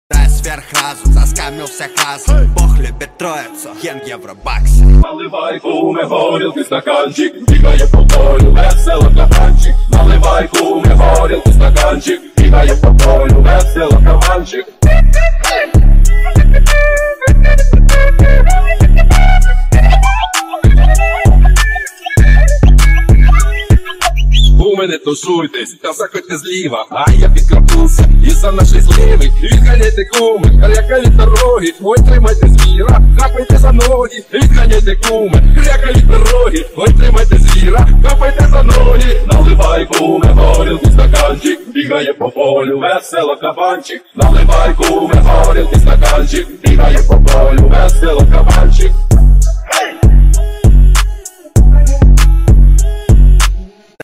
Сверхразум заскамил всех разом. Бог любит троицу, йен евробаксы. Наливай, куме, горілки, стаканчик, бігає по полю, весело кабанчик. Наливай, куме, горілки, стаканчик, бігає по полю, весело кабанчик. Куме, не тушуйтесь, та заходьте зліва, а я підкрапнувся, і за наші зливи. Відганяйте, куме, крякають дороги, ой, тримайте звіра, хапайте за ноги. Відганяйте, куме, крякають дороги, ой, тримайте звіра, хапайте за ноги. Наливай, куме, горілки, стаканчик, бігає по полю, весело кабанчик. Наливай, куме, горілки, стаканчик, бігає по полю, весело кабанчик.